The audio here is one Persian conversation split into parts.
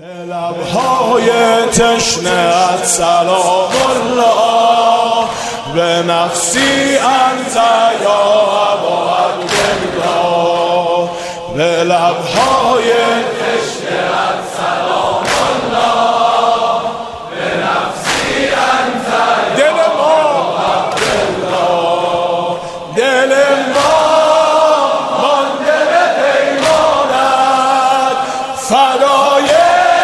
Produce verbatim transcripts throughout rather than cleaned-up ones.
لبهای تشنه‌ات سلام الله به نفسی انت یا ابا عبدالله. به لبهای تشنه‌ات سلام الله به نفسی انت دل ما عبدالله. دل ما مانده به پیمانت فدای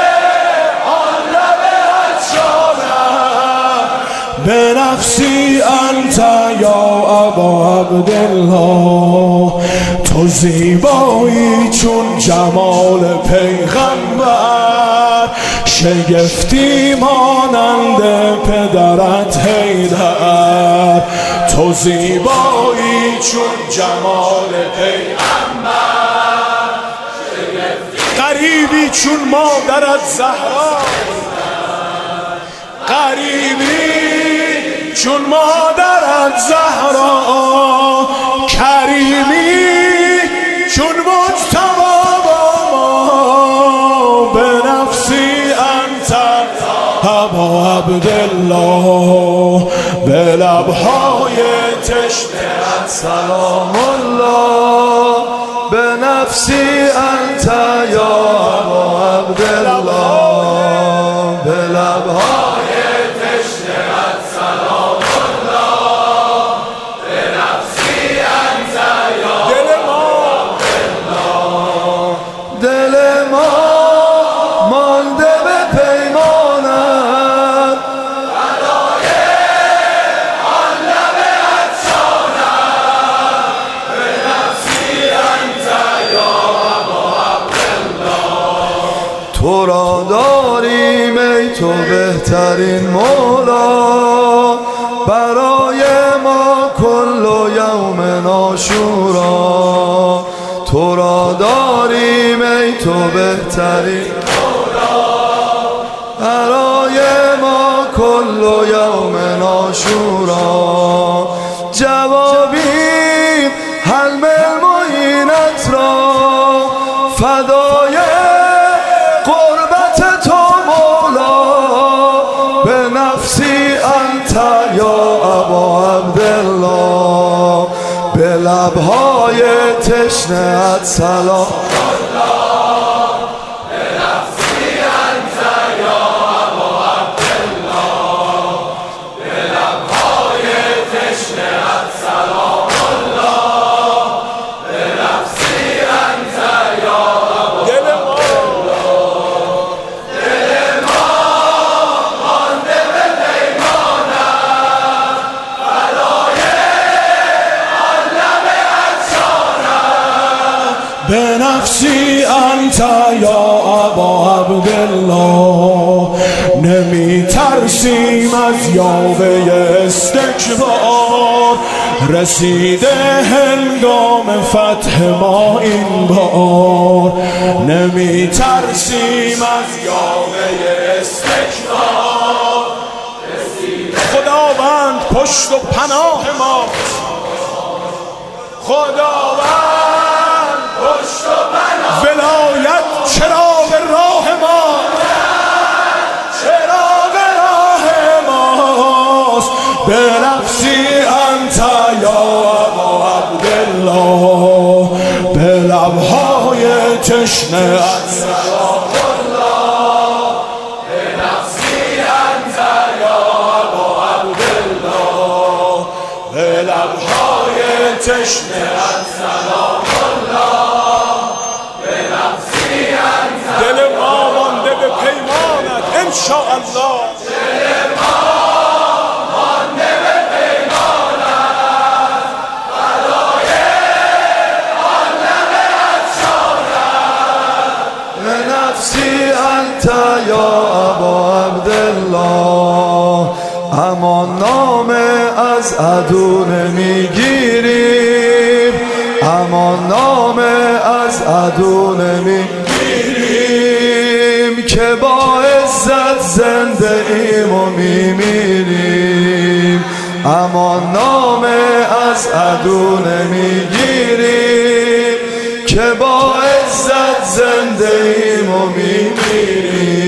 به نفسی انت یا ابا عبدالله. تو زیبایی چون جمال پیغمبر، شگفتی مانند پدرت حیدر. تو زیبایی چون جمال پیغمبر، شگفتی غریبی چون مادرت زهرا، غریبی چون مادرت زهرا، کریمی چون مجتبی با ما. به نفسی انت ابا عبدالله. به لبهای تشنه‌ات سلام الله به نفسی انت یا ابا عبدالله. به لبهای تو را داریم ای تو بهترین مولا، برای ما کل یوم عاشورا. تو را داریم ای تو بهترین مولا، برای ما کل یوم عاشورا. جوابیم حلم المعینت را فدای قربت تو مولا. به نفسی انت یا ابا عبدالله. به لبهای تشنه‌ات سلام الله به نفسی انت یا ابا عبدالله. به لبهای تشنه‌ات سلام الله به نفسی انت یا ابا به نفسی انت یا ابا عبدالله. نمی ترسیم از یاوه استکبار، رسیده هنگام فتح ما این بار. نمی ترسیم از یاوه استکبار، خداوند پشت و پناه ما. خداوند پشت و پناه، ولایت چراغ راه ما، چراغ راه ماست. به نفسی انت یا ابا عبدالله. به لبهای تشنه‌ات سلام الله به نفسی انت یا ابا عبدالله. به لبهای تشنه‌ات سلام انشاءالله. دل ما مانده به پیمانت فدای آن لب عطشانت. به نفسی انت یا ابا عبدالله. اما نام از عدو نمیگیریم، اما نام از عدو نمیگیریم، که با عزت زنده ایم و میمیریم. اما نام از عدو نمیگیریم، که با عزت زنده ایم و میمیریم.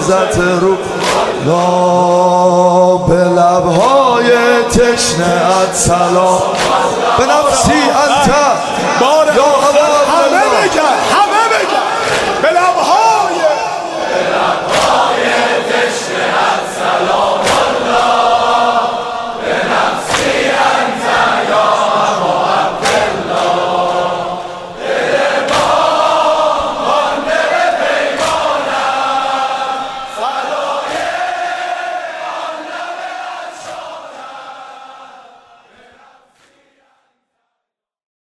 عزت رو لا به لبهای تشنه ات سلام به نفسی